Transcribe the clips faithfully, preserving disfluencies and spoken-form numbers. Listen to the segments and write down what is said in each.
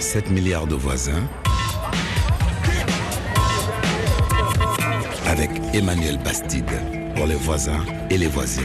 sept milliards de voisins avec Emmanuel Bastide pour les voisins et les voisines.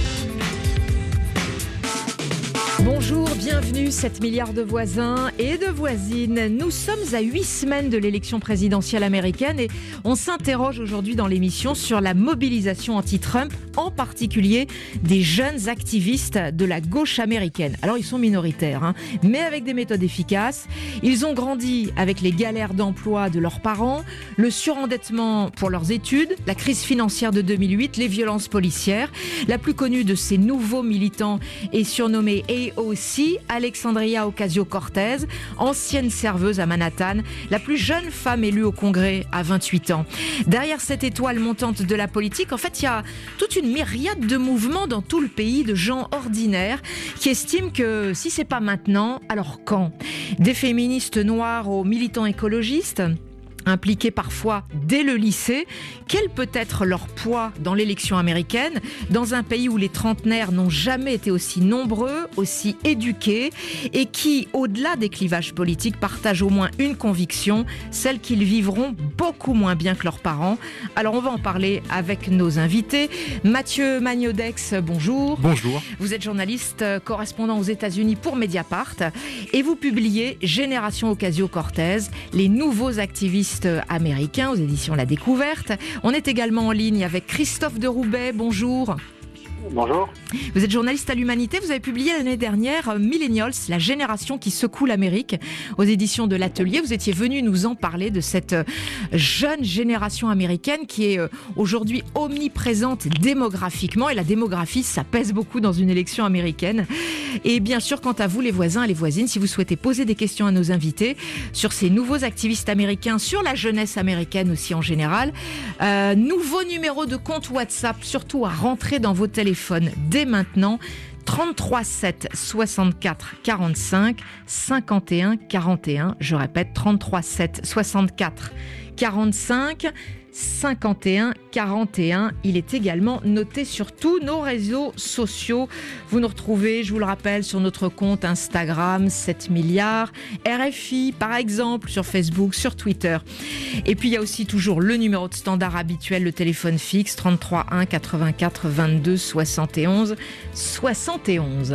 Bonjour, bienvenue, sept milliards de voisins et de voisines. Nous sommes à huit semaines de l'élection présidentielle américaine et on s'interroge aujourd'hui dans l'émission sur la mobilisation anti-Trump, en particulier des jeunes activistes de la gauche américaine. Alors ils sont minoritaires, hein, mais avec des méthodes efficaces. Ils ont grandi avec les galères d'emploi de leurs parents, le surendettement pour leurs études, la crise financière de deux mille huit, les violences policières. La plus connue de ces nouveaux militants est surnommée A O C, Alexandria Ocasio-Cortez, ancienne serveuse à Manhattan, la plus jeune femme élue au Congrès à vingt-huit ans. Derrière cette étoile montante de la politique, en fait, il y a toute une myriade de mouvements dans tout le pays, de gens ordinaires qui estiment que si c'est pas maintenant, alors quand ? Des féministes noires aux militants écologistes, impliqués parfois dès le lycée. Quel peut être leur poids dans l'élection américaine, dans un pays où les trentenaires n'ont jamais été aussi nombreux, aussi éduqués, et qui, au-delà des clivages politiques, partagent au moins une conviction, celle qu'ils vivront beaucoup moins bien que leurs parents. Alors on va en parler avec nos invités. Mathieu Magnodex, bonjour. Bonjour. Vous êtes journaliste, correspondant aux États-Unis pour Mediapart, et vous publiez Génération Ocasio-Cortez, les nouveaux activistes américains aux éditions La Découverte. On est également en ligne avec Christophe de Roubaix. Bonjour. Bonjour. Vous êtes journaliste à l'Humanité. Vous avez publié l'année dernière Millennials, la génération qui secoue l'Amérique aux éditions de l'Atelier. Vous étiez venu nous en parler de cette jeune génération américaine qui est aujourd'hui omniprésente démographiquement. Et la démographie, ça pèse beaucoup dans une élection américaine. Et bien sûr, quant à vous, les voisins et les voisines, si vous souhaitez poser des questions à nos invités sur ces nouveaux activistes américains, sur la jeunesse américaine aussi en général, euh, nouveau numéro de compte WhatsApp, surtout à rentrer dans vos téléphones dès maintenant, trente-trois sept soixante-quatre quarante-cinq cinquante et un quarante et un. Je répète, trente-trois sept soixante-quatre quarante-cinq cinquante et un quarante et un. Il est également noté sur tous nos réseaux sociaux. Vous nous retrouvez, je vous le rappelle, sur notre compte Instagram, sept milliards, R F I par exemple, sur Facebook, sur Twitter. Et puis il y a aussi toujours le numéro de standard habituel, le téléphone fixe, trente-trois un quatre-vingt-quatre vingt-deux soixante et onze soixante et onze.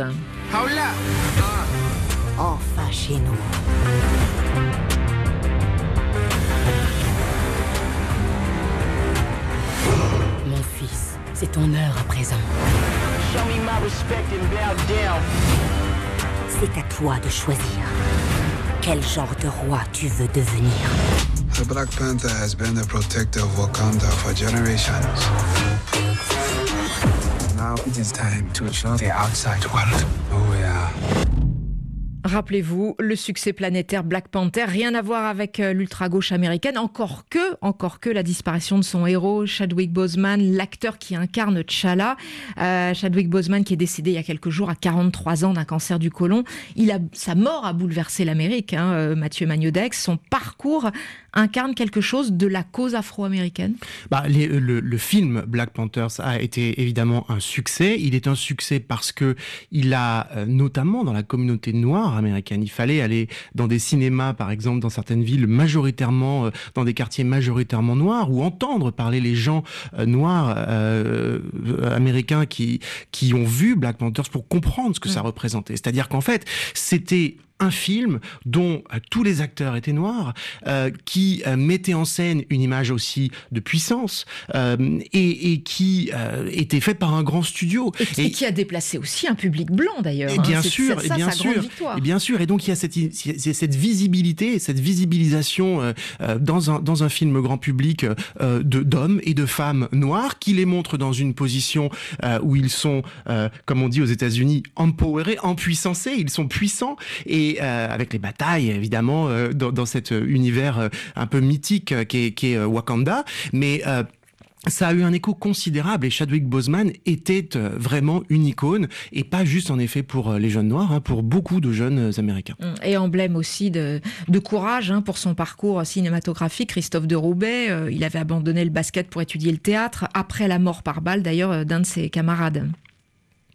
Enfin chez nous. C'est ton heure à présent. C'est à toi de choisir. Quel genre de roi tu veux devenir? The Black Panther has been the protector of Wakanda for generations. Now it is time to show the outside world who we are. Rappelez-vous, le succès planétaire Black Panther, rien à voir avec l'ultra-gauche américaine, encore que, encore que la disparition de son héros, Chadwick Boseman, l'acteur qui incarne T'Challa. Euh, Chadwick Boseman qui est décédé il y a quelques jours à quarante-trois ans d'un cancer du côlon. Il a, sa mort a bouleversé l'Amérique, hein, euh, Mathieu Magnodex. Son parcours incarne quelque chose de la cause afro-américaine. Bah, les, le, le film Black Panthers a été évidemment un succès. Il est un succès parce que il a, euh, notamment dans la communauté noire américaine, il fallait aller dans des cinémas, par exemple, dans certaines villes majoritairement, euh, dans des quartiers majoritairement noirs, ou entendre parler les gens euh, noirs euh, euh, américains qui qui ont vu Black Panthers pour comprendre ce que mmh. ça représentait. C'est-à-dire qu'en fait, c'était un film dont euh, tous les acteurs étaient noirs, euh, qui euh, mettait en scène une image aussi de puissance, euh, et, et qui euh, était fait par un grand studio. Et qui, et qui a déplacé aussi un public blanc d'ailleurs. Et bien hein. sûr, c'est, et ça, bien sa sûr, grande victoire. et bien sûr. Et donc il y a cette, cette visibilité, cette visibilisation euh, euh, dans un dans un film grand public euh, de d'hommes et de femmes noirs qui les montrent dans une position euh, où ils sont, euh, comme on dit aux États-Unis, empowerés, empuissancés. Ils sont puissants et Euh, avec les batailles évidemment euh, dans, dans cet univers euh, un peu mythique euh, qui est, qui est euh, Wakanda, mais euh, ça a eu un écho considérable et Chadwick Boseman était euh, vraiment une icône et pas juste en effet pour euh, les jeunes noirs, hein, pour beaucoup de jeunes euh, américains. Et emblème aussi de, de courage hein, pour son parcours cinématographique. Christophe de Roubaix, euh, il avait abandonné le basket pour étudier le théâtre après la mort par balle d'ailleurs d'un de ses camarades.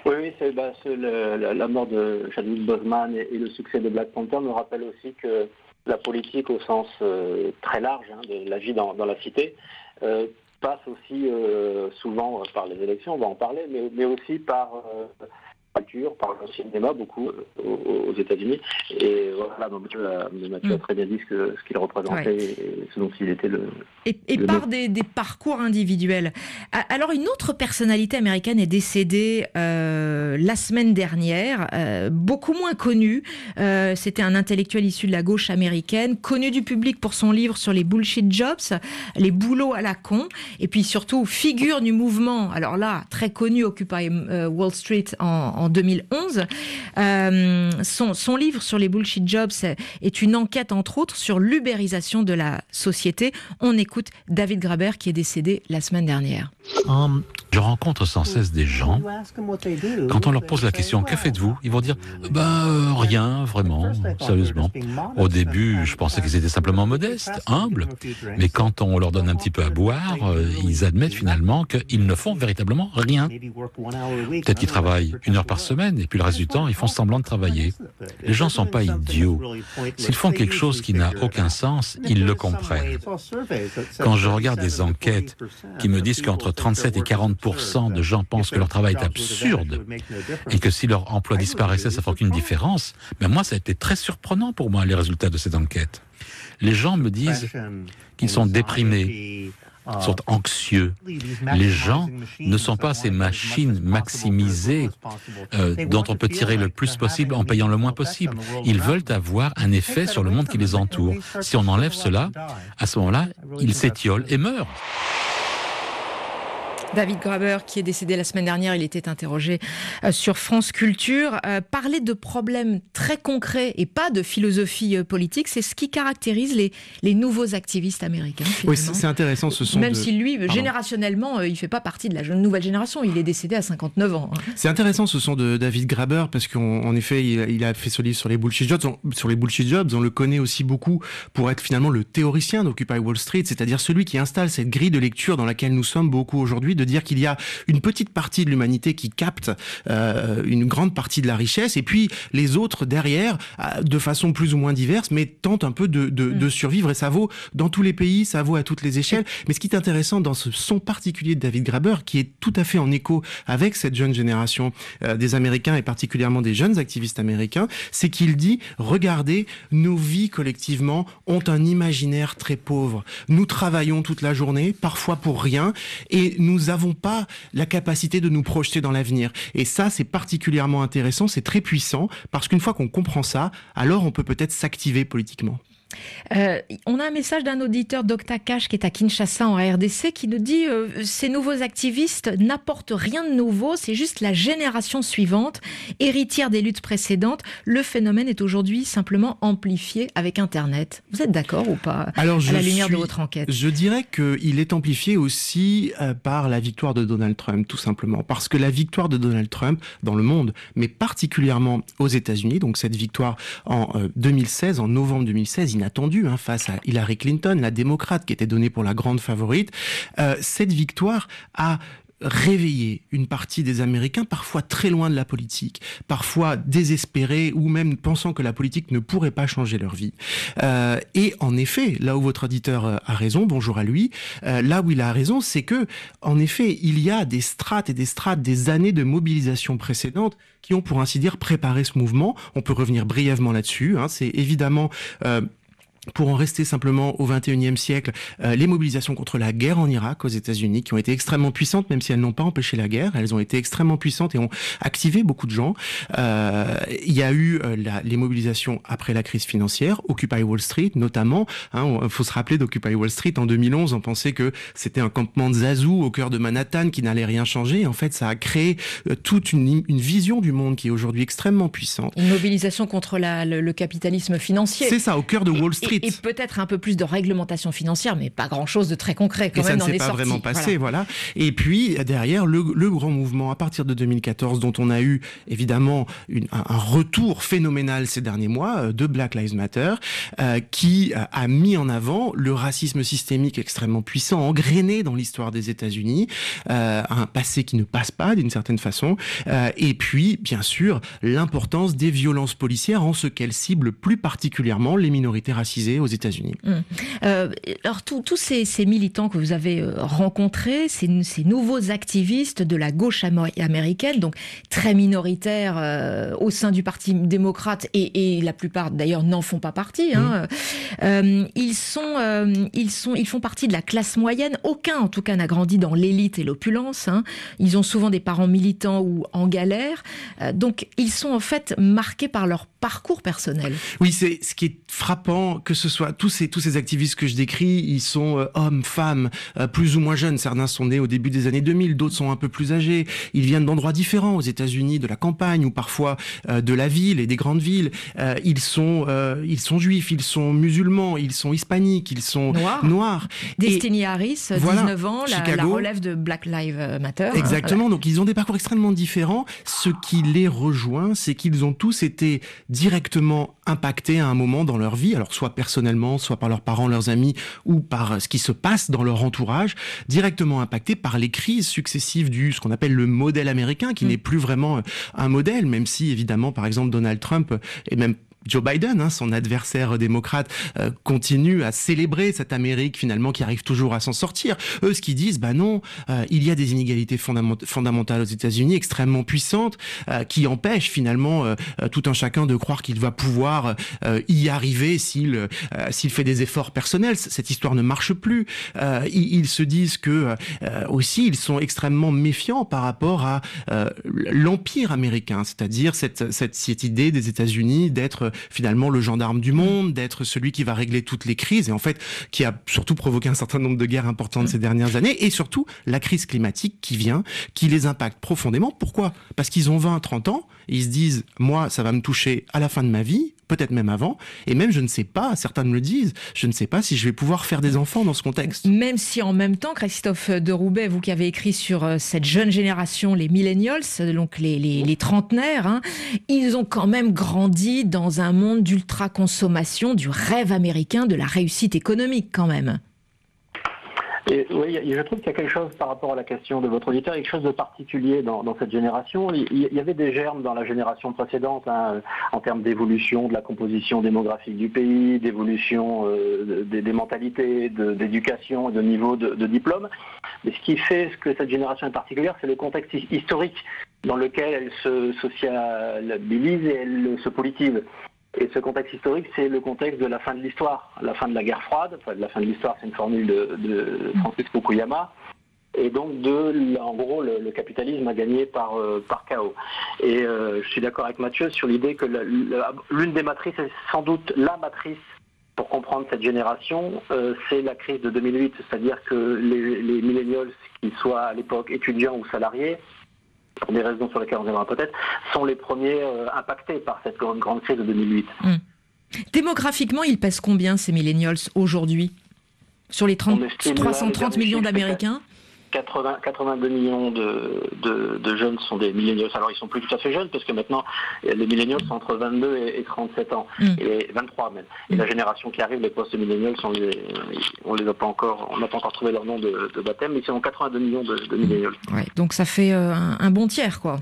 Oui, oui, c'est, bah, c'est le, la, la mort de Chadwick Boseman et, et le succès de Black Panther me rappelle aussi que la politique au sens euh, très large hein, de la vie dans, dans la cité euh, passe aussi euh, souvent par les élections, on va en parler, mais, mais aussi par euh, la culture, par le cinéma, beaucoup euh, aux, aux États-Unis. Et voilà, donc euh, Mathieu a très bien dit ce, que, ce qu'il représentait ouais. et ce dont il était le... Et, et le par des, des parcours individuels. Alors, une autre personnalité américaine est décédée euh, la semaine dernière, euh, beaucoup moins connue. Euh, c'était un intellectuel issu de la gauche américaine, connu du public pour son livre sur les bullshit jobs, les boulots à la con, et puis surtout figure du mouvement, alors là, très connu, Occupy euh, Wall Street en, en deux mille onze. Euh, son, son livre sur les bullshit jobs est une enquête, entre autres, sur l'ubérisation de la société. On écoute David Graeber, qui est décédé la semaine dernière. Um, je rencontre sans cesse des gens. Quand on leur pose la question « Que faites-vous ?», ils vont dire « Ben, euh, rien, vraiment, sérieusement. » Au début, je pensais qu'ils étaient simplement modestes, humbles, mais quand on leur donne un petit peu à boire, euh, ils admettent finalement qu'ils ne font véritablement rien. Peut-être qu'ils travaillent une heure par semaine, et puis le reste du temps, ils font semblant de travailler. Les gens ne sont pas idiots. S'ils font quelque chose qui n'a aucun sens, ils le comprennent. Quand je regarde des enquêtes qui me disent qu'entre trente-sept et quarante pour cent de gens pensent que leur travail est absurde et que si leur emploi disparaissait, ça ne ferait aucune différence, mais moi, ça a été très surprenant pour moi, les résultats de cette enquête. Les gens me disent qu'ils sont déprimés, sont anxieux. Les gens ne sont pas ces machines maximisées euh, dont on peut tirer le plus possible en payant le moins possible. Ils veulent avoir un effet sur le monde qui les entoure. Si on enlève cela, à ce moment-là, ils s'étiolent et meurent. David Graeber, qui est décédé la semaine dernière, il était interrogé euh, sur France Culture. Euh, parler de problèmes très concrets et pas de philosophie euh, politique, c'est ce qui caractérise les, les nouveaux activistes américains. Oui, c'est intéressant. Ce sont Même de... si lui, Pardon. générationnellement, euh, il ne fait pas partie de la jeune, nouvelle génération. Il est décédé à cinquante-neuf ans. Hein. C'est intéressant, ce sont de David Graeber, parce qu'en effet, il, il a fait ce livre sur les bullshit jobs. On, sur les bullshit jobs, on le connaît aussi beaucoup pour être finalement le théoricien d'Occupy Wall Street, c'est-à-dire celui qui installe cette grille de lecture dans laquelle nous sommes beaucoup aujourd'hui, de dire qu'il y a une petite partie de l'humanité qui capte euh, une grande partie de la richesse, et puis les autres derrière, euh, de façon plus ou moins diverse, mais tentent un peu de, de, mmh. de survivre, et ça vaut dans tous les pays, ça vaut à toutes les échelles. Mais ce qui est intéressant dans ce son particulier de David Graeber, qui est tout à fait en écho avec cette jeune génération euh, des Américains, et particulièrement des jeunes activistes américains, c'est qu'il dit, regardez, nos vies collectivement ont un imaginaire très pauvre. Nous travaillons toute la journée, parfois pour rien, et nous n'avons pas la capacité de nous projeter dans l'avenir. Et ça, c'est particulièrement intéressant, c'est très puissant, parce qu'une fois qu'on comprend ça, alors on peut peut-être s'activer politiquement. Euh, on a un message d'un auditeur d'Octacash qui est à Kinshasa en R D C qui nous dit euh, ces nouveaux activistes n'apportent rien de nouveau, c'est juste la génération suivante, héritière des luttes précédentes. Le phénomène est aujourd'hui simplement amplifié avec Internet. Vous êtes d'accord ou pas? Alors, à la lumière suis, de votre enquête? Je dirais qu'il est amplifié aussi euh, par la victoire de Donald Trump, tout simplement. Parce que la victoire de Donald Trump dans le monde, mais particulièrement aux États-Unis, donc cette victoire en euh, deux mille seize, en novembre deux mille seize, inattendu hein, face à Hillary Clinton, la démocrate qui était donnée pour la grande favorite. Euh, cette victoire a réveiller une partie des Américains, parfois très loin de la politique, parfois désespérés ou même pensant que la politique ne pourrait pas changer leur vie. Euh, et en effet, là où votre auditeur a raison, bonjour à lui, euh, là où il a raison, c'est que, en effet, il y a des strates et des strates, des années de mobilisation précédentes qui ont, pour ainsi dire, préparé ce mouvement. On peut revenir brièvement là-dessus. Hein. C'est évidemment... Euh, Pour en rester simplement au vingt et unième siècle, euh, les mobilisations contre la guerre en Irak aux États-Unis, qui ont été extrêmement puissantes, même si elles n'ont pas empêché la guerre, elles ont été extrêmement puissantes et ont activé beaucoup de gens. Euh, il y a eu euh, la, les mobilisations après la crise financière, Occupy Wall Street notamment. Hein, il faut se rappeler d'Occupy Wall Street en deux mille onze, on pensait que c'était un campement de Zazu au cœur de Manhattan qui n'allait rien changer. En fait, ça a créé euh, toute une, une vision du monde qui est aujourd'hui extrêmement puissante. Une mobilisation contre la, le, le capitalisme financier. C'est ça, au cœur de Wall Street. construite. Et, et peut-être un peu plus de réglementation financière, mais pas grand-chose de très concret quand et même dans les sorties. Et ça ne s'est pas vraiment passé, voilà. voilà. Et puis, derrière, le, le grand mouvement, à partir de deux mille quatorze, dont on a eu, évidemment, une, un, un retour phénoménal ces derniers mois, de Black Lives Matter, euh, qui a mis en avant le racisme systémique extrêmement puissant, engrainé dans l'histoire des États-Unis, euh, un passé qui ne passe pas, d'une certaine façon, euh, et puis, bien sûr, l'importance des violences policières en ce qu'elles ciblent plus particulièrement les minorités racisées aux États-Unis. Mmh. Euh, alors, tous ces, ces militants que vous avez rencontrés, ces, ces nouveaux activistes de la gauche américaine, donc très minoritaires euh, au sein du Parti démocrate, et, et la plupart d'ailleurs n'en font pas partie, hein, mmh. euh, ils, sont, euh, ils, sont, ils font partie de la classe moyenne. Aucun, en tout cas, n'a grandi dans l'élite et l'opulence. Hein. Ils ont souvent des parents militants ou en galère. Euh, donc, ils sont en fait marqués par leur parcours personnel. Oui, c'est ce qui est frappant, que ce soit tous ces, tous ces activistes que je décris, ils sont euh, hommes, femmes, euh, plus ou moins jeunes. Certains sont nés au début des années deux mille, d'autres sont un peu plus âgés. Ils viennent d'endroits différents aux États-Unis, de la campagne ou parfois euh, de la ville et des grandes villes. Euh, ils sont, euh, ils sont juifs, ils sont musulmans, ils sont hispaniques, ils sont noirs. noirs. Destiny Harris, voilà, dix-neuf ans, la, la relève de Black Lives Matter. Exactement. Hein, donc ils ont des parcours extrêmement différents. Ce qui les rejoint, c'est qu'ils ont tous été directement impactés à un moment dans leur vie, alors soit personnellement, soit par leurs parents, leurs amis, ou par ce qui se passe dans leur entourage, directement impactés par les crises successives du, ce qu'on appelle le modèle américain, qui mmh. n'est plus vraiment un modèle, même si évidemment, par exemple, Donald Trump et même Joe Biden, hein, son adversaire démocrate, euh, continue à célébrer cette Amérique finalement qui arrive toujours à s'en sortir. Eux, ce qu'ils disent, bah non, euh, il y a des inégalités fondament- fondamentales aux États-Unis, extrêmement puissantes, euh, qui empêchent finalement euh, tout un chacun de croire qu'il va pouvoir euh, y arriver s'il euh, s'il fait des efforts personnels. Cette histoire ne marche plus. Euh, ils, ils se disent que euh, aussi ils sont extrêmement méfiants par rapport à euh, l'empire américain, c'est-à-dire cette, cette cette idée des États-Unis d'être finalement le gendarme du monde, d'être celui qui va régler toutes les crises, et en fait qui a surtout provoqué un certain nombre de guerres importantes ces dernières années, et surtout la crise climatique qui vient, qui les impacte profondément. Pourquoi ? Parce qu'ils ont vingt, trente ans, et ils se disent, moi ça va me toucher à la fin de ma vie, peut-être même avant, et même je ne sais pas, certains me le disent, je ne sais pas si je vais pouvoir faire des enfants dans ce contexte. Même si en même temps, Christophe de Roubaix, vous qui avez écrit sur cette jeune génération, les millennials, donc les, les, les trentenaires, hein, ils ont quand même grandi dans un monde d'ultra-consommation, du rêve américain, de la réussite économique quand même. Et, oui, je trouve qu'il y a quelque chose par rapport à la question de votre auditeur, quelque chose de particulier dans, dans cette génération. Il, il y avait des germes dans la génération précédente, hein, en termes d'évolution de la composition démographique du pays, d'évolution euh, des, des mentalités, de, d'éducation et de niveau de, de diplôme. Mais ce qui fait que cette génération est particulière, c'est le contexte historique dans lequel elle se sociabilise et elle se politise. Et ce contexte historique, c'est le contexte de la fin de l'histoire, la fin de la guerre froide. Enfin, de la fin de l'histoire, c'est une formule de, de Francis Fukuyama. Et donc, de, en gros, le, le capitalisme a gagné par, euh, par chaos. Et euh, je suis d'accord avec Mathieu sur l'idée que la, la, l'une des matrices, est sans doute la matrice pour comprendre cette génération, euh, c'est la crise de deux mille huit. C'est-à-dire que les, les millennials, qu'ils soient à l'époque étudiants ou salariés, pour des raisons sur lesquelles on reviendra peut-être, sont les premiers euh, impactés par cette grande, grande crise de deux mille huit. Mmh. Démographiquement, ils pèsent combien ces millennials aujourd'hui ? Sur les trente, trois cent trente millions d'Américains ? quatre-vingts, quatre-vingt-deux millions de, de, de jeunes sont des millennials. Alors ils sont plus tout à fait jeunes parce que maintenant les millennials sont entre vingt-deux et, et trente-sept ans, mmh. et vingt-trois même. Et mmh. la génération qui arrive, les post-millennials, on les, on les a pas encore, on n'a pas encore trouvé leur nom de, de baptême, mais ils sont quatre-vingt-deux millions de, de millennials. Ouais, donc ça fait euh, un, un bon tiers, quoi.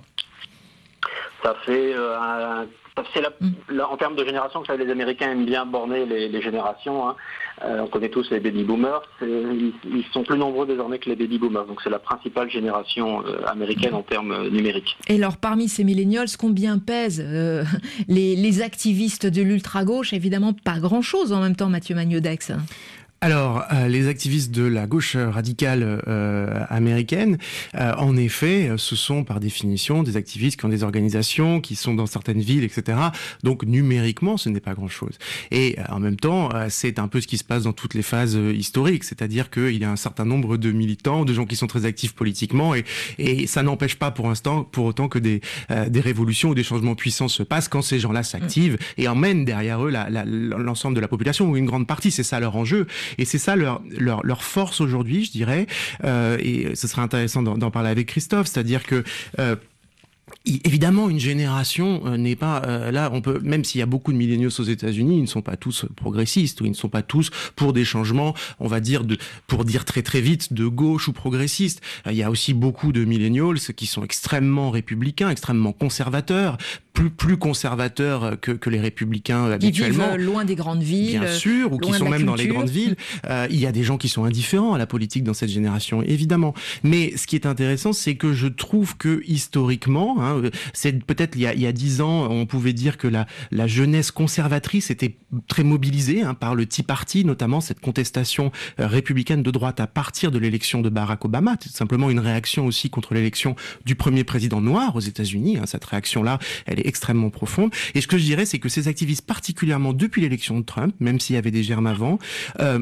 Ça fait euh, un C'est la, la, en termes de génération, vous savez, les Américains aiment bien borner les, les générations. Hein. Euh, on connaît tous les baby boomers. Ils, ils sont plus nombreux désormais que les baby boomers. Donc c'est la principale génération euh, américaine en termes euh, numériques. Et alors, parmi ces millennials, combien pèsent euh, les, les activistes de l'ultra-gauche ? Évidemment, pas grand-chose en même temps, Mathieu Magnodex. Alors, euh, les activistes de la gauche radicale euh, américaine, euh, en effet, ce sont par définition des activistes qui ont des organisations, qui sont dans certaines villes, et cetera. Donc, numériquement, ce n'est pas grand-chose. Et euh, en même temps, euh, c'est un peu ce qui se passe dans toutes les phases euh, historiques, c'est-à-dire qu'il y a un certain nombre de militants, de gens qui sont très actifs politiquement, et, et ça n'empêche pas pour l'instant, pour autant que des, euh, des révolutions ou des changements puissants se passent quand ces gens-là s'activent et emmènent derrière eux la, la, l'ensemble de la population, ou une grande partie, c'est ça leur enjeu. Et c'est ça leur, leur, leur force aujourd'hui, je dirais, euh, et ce serait intéressant d'en, d'en parler avec Christophe, c'est-à-dire que euh, évidemment, une génération euh, n'est pas euh, là. On peut, même s'il y a beaucoup de milléniaux aux États-Unis, ils ne sont pas tous progressistes ou ils ne sont pas tous pour des changements, on va dire de, pour dire très très vite, de gauche ou progressistes. Euh, il y a aussi beaucoup de milléniaux qui sont extrêmement républicains, extrêmement conservateurs, plus plus conservateurs que, que les républicains euh, habituellement. Qui vivent loin des grandes villes, bien sûr, ou qui sont même culture. Dans les grandes villes. Euh, il y a des gens qui sont indifférents à la politique dans cette génération, évidemment. Mais ce qui est intéressant, c'est que je trouve que historiquement, hein, c'est peut-être il y a il y a dix ans, on pouvait dire que la la jeunesse conservatrice était très mobilisée hein, par le Tea Party, notamment cette contestation euh, républicaine de droite à partir de l'élection de Barack Obama. C'est simplement une réaction aussi contre l'élection du premier président noir aux États-Unis. Hein, cette réaction-là, elle est extrêmement profonde. Et ce que je dirais, c'est que ces activistes, particulièrement depuis l'élection de Trump, même s'il y avait des germes avant, euh,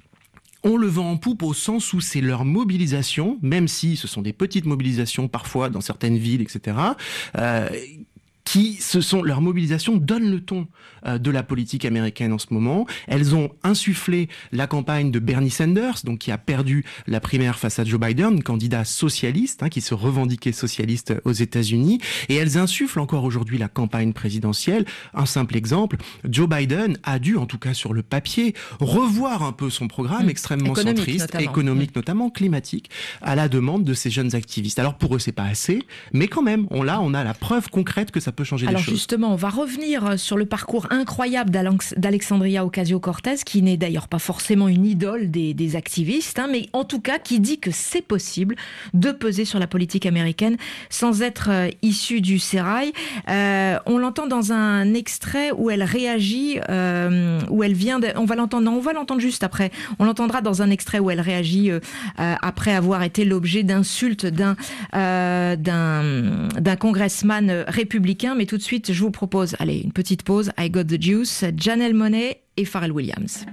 on le vend en poupe au sens où c'est leur mobilisation, même si ce sont des petites mobilisations parfois dans certaines villes, et cetera, euh, qui, ce sont, leur mobilisation donne le ton euh, de la politique américaine en ce moment. Elles ont insufflé la campagne de Bernie Sanders, donc qui a perdu la primaire face à Joe Biden, candidat socialiste, hein, qui se revendiquait socialiste aux États-Unis, et elles insufflent encore aujourd'hui la campagne présidentielle. Un simple exemple, Joe Biden a dû, en tout cas sur le papier, revoir un peu son programme mmh. extrêmement économique centriste, notamment. économique mmh. notamment, climatique, à la demande de ces jeunes activistes. Alors pour eux, c'est pas assez, mais quand même, on, là, on a la preuve concrète que ça peut changer Alors les choses. Alors justement, on va revenir sur le parcours incroyable d'Alexandria Ocasio-Cortez, qui n'est d'ailleurs pas forcément une idole des, des activistes, hein, mais en tout cas qui dit que c'est possible de peser sur la politique américaine sans être euh, issue du sérail. Euh, on l'entend dans un extrait où elle réagit, euh, où elle vient de, on va l'entendre, non, on va l'entendre juste après. On l'entendra dans un extrait où elle réagit euh, euh, après avoir été l'objet d'insultes d'un euh, d'un d'un congressman républicain. Mais tout de suite, je vous propose, allez, une petite pause. I Got the Juice, Janelle Monáe et Pharrell Williams.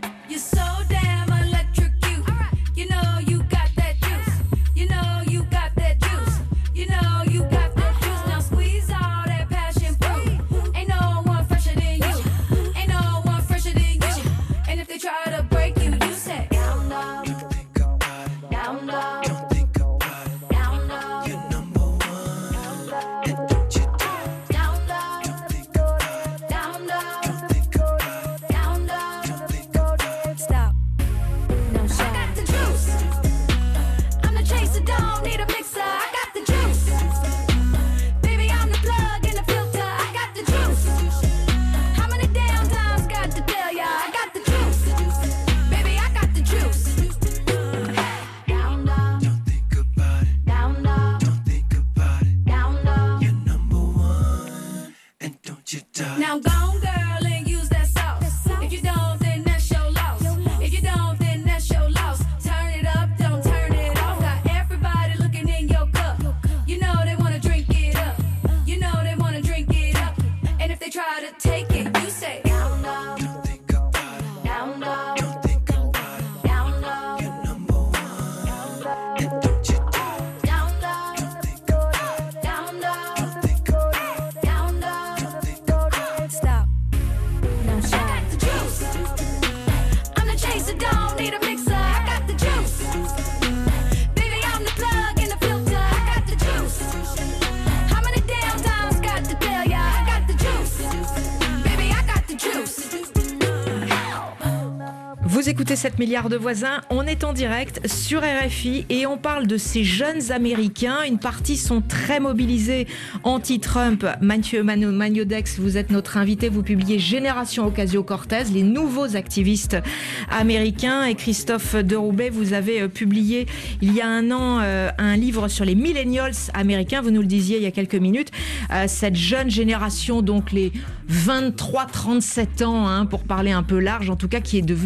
Vous écoutez sept milliards de voisins, on est en direct sur R F I et on parle de ces jeunes Américains. Une partie sont très mobilisés anti-Trump. Mathieu Magnodex, vous êtes notre invité, vous publiez Génération Ocasio-Cortez, les nouveaux activistes américains. Et Christophe Deroubaix, vous avez publié il y a un an euh, un livre sur les millennials américains, vous nous le disiez il y a quelques minutes. Euh, cette jeune génération, donc les vingt-trois trente-sept ans, hein, pour parler un peu large, en tout cas qui est devenue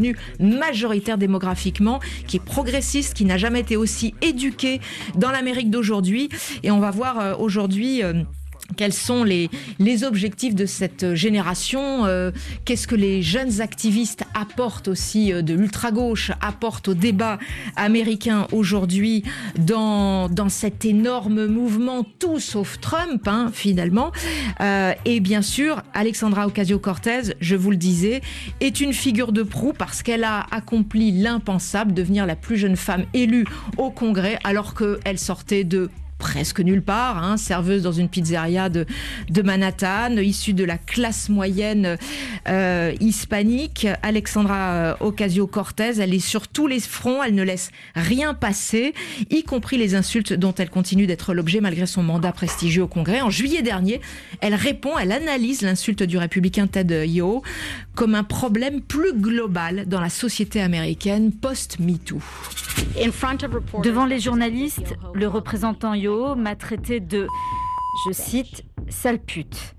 majoritaire démographiquement, qui est progressiste, qui n'a jamais été aussi éduquée dans l'Amérique d'aujourd'hui. Et on va voir euh, aujourd'hui... Euh, Quels sont les, les objectifs de cette génération ? euh, Qu'est-ce que les jeunes activistes apportent aussi euh, de l'ultra-gauche, apportent au débat américain aujourd'hui dans, dans cet énorme mouvement, tout sauf Trump, hein, finalement. Euh, et bien sûr, Alexandra Ocasio-Cortez, je vous le disais, est une figure de proue parce qu'elle a accompli l'impensable, devenir la plus jeune femme élue au Congrès, alors qu'elle sortait de... presque nulle part, hein, serveuse dans une pizzeria de, de Manhattan, issue de la classe moyenne euh, hispanique. Alexandra Ocasio-Cortez, elle est sur tous les fronts, elle ne laisse rien passer, y compris les insultes dont elle continue d'être l'objet malgré son mandat prestigieux au Congrès. En juillet dernier, elle répond, elle analyse l'insulte du républicain Ted Yoho comme un problème plus global dans la société américaine post-MeToo. Devant les journalistes, le représentant Yoho m'a traité de, je cite, sale pute.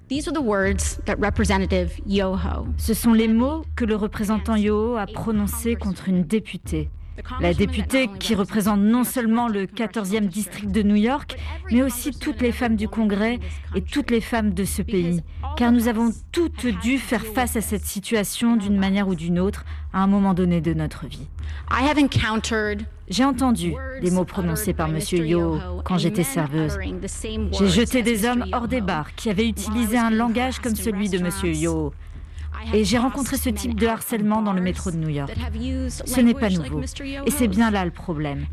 Ce sont les mots que le représentant Yoho a prononcés contre une députée. La députée qui représente non seulement le quatorzième district de New York, mais aussi toutes les femmes du Congrès et toutes les femmes de ce pays. Car nous avons toutes dû faire face à cette situation d'une manière ou d'une autre à un moment donné de notre vie. J'ai entendu les mots prononcés par M. Yoho quand j'étais serveuse. J'ai jeté des hommes hors des bars qui avaient utilisé un langage comme celui de M. Yoho. Et j'ai rencontré ce type de harcèlement dans le métro de New York. Ce n'est pas nouveau. Et c'est bien là le problème.